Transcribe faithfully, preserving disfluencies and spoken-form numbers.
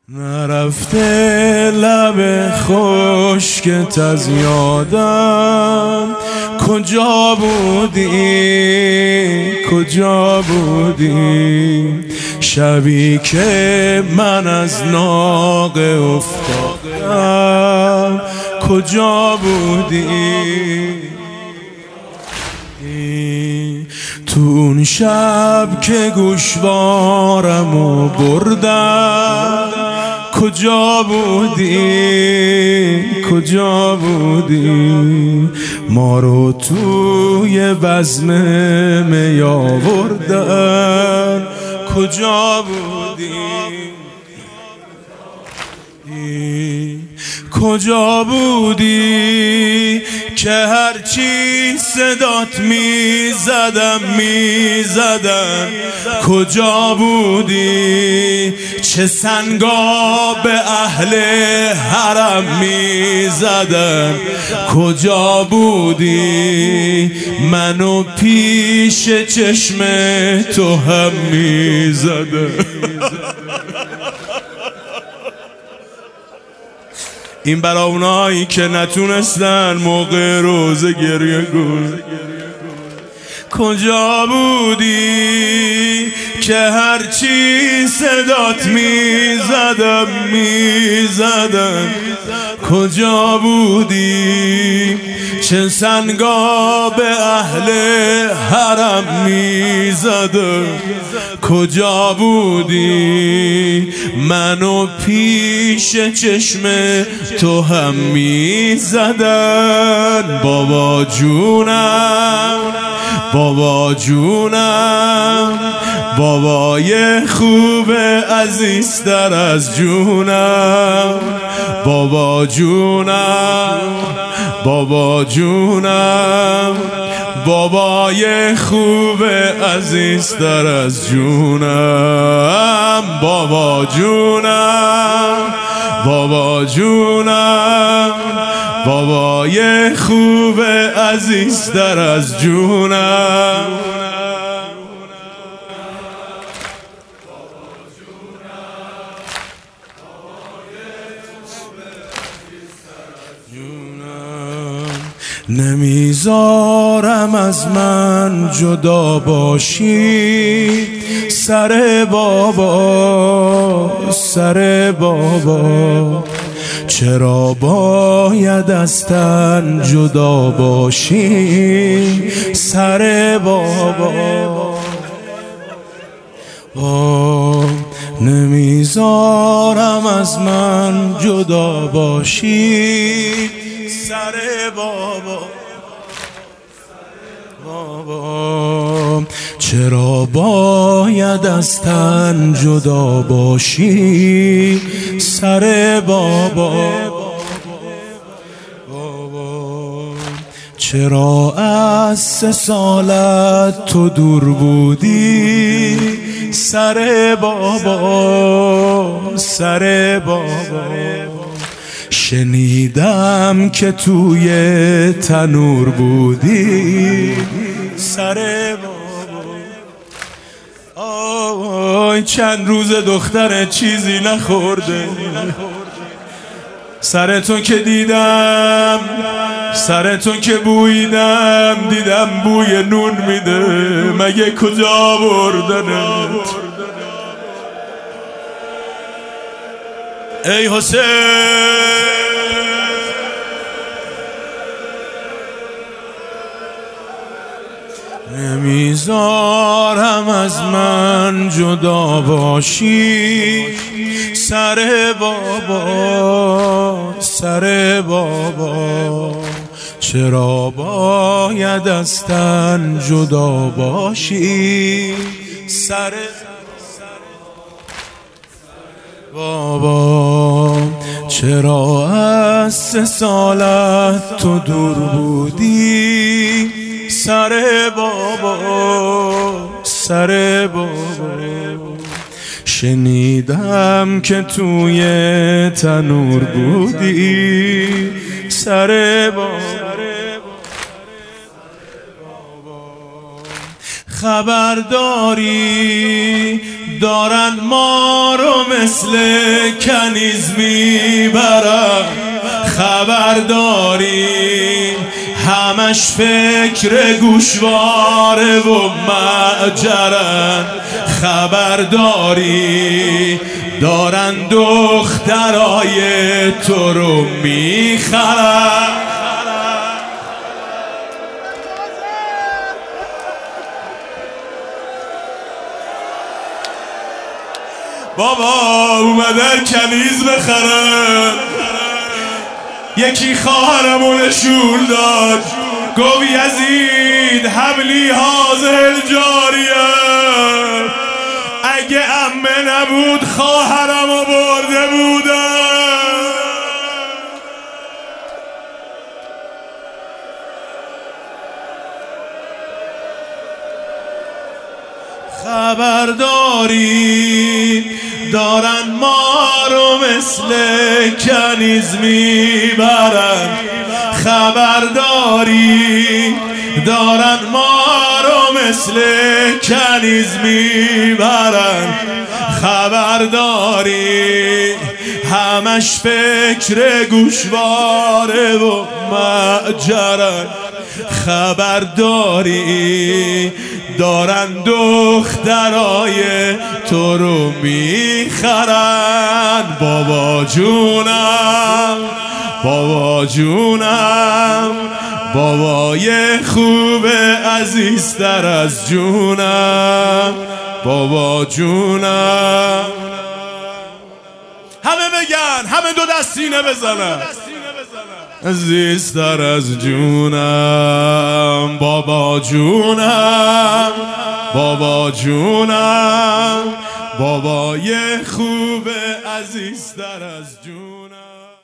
نرفته لب خشکت از یادم، کجا بودی کجا بودی شبی که من از ناقه افتادم، کجا بودی تو اون شب که گوشوارمو بردم، کجا بودی کجا بودی ما رو توی بزم می آوردن، کجا بودی کجا بودی که هرچی صدات می زدم می زدم، کجا بودی چه سنگا به اهل حرم می زدم، کجا بودی منو پیش چشم تو هم می زدم. این برا اونایی که نتونستن موقع روزه گریه کن. کجا بودی که هرچی صدات می زدم می زدم، کجا بودی چه سنگا به اهل حرم می زدم، کجا بودی منو پیش چشم تو هم می زدن. بابا جونم بابا جونم بابای خوب عزیزتر از جونم، بابا جونم بابا جونم بابای خوب عزیزتر از جونم، بابا جونم بابا جونم بابای خوب عزیزتر از جونم. نمیذارم از من جدا باشی سر بابا سر بابا، چرا باید از تن جدا باشی سر بابا. نمیذارم از من جدا باشی سر بابا بابا، چرا باید از تن جدا باشی سر بابا بابا، چرا از سه سالت تو دور بودی سر بابا سر بابا، شنیدم که توی تنور بودی سر بابا. آی چند روز دختر چیزی نخورده، سرتون که دیدم سرتون که بویدم دیدم بوی نون میده، مگه کجا بردنت ای حسین؟ نمیذارم از من جدا باشی سر بابا سر بابا، چرا باید از تن جدا باشی سر بابا، چرا از سه سالت تو دور بودی سر بابا سر بابا، شنیدم که توی تنور بودی سر بابا. خبرداری دارن ما رو مثل کنیز میبرن. خبرداری همش فکر گوشواره و معجرن. خبرداری دارن دخترای تو رو میخرن. بابا اومدن کنیز بخرن. یکی خواهرمو نشون داد، گو یزید حبلی حاضر جاریه. اگه عمه نبود خواهرمو برده بودم. خبرداری دارن ما رو مثل کنیز میبرن. خبرداری دارن ما رو مثل کنیز میبرن. خبرداری همش فکر گوشواره و معجرن. خبرداری دارن دخترای تو رو میخرن. بابا جونم بابا جونم بابای خوب عزیزتر از جونم. بابا جونم همه بگن، همه دو دستینه بزنن. عزیزتر از جونم. بابا جونم بابا جونم بابای خوب عزیزتر از جونم.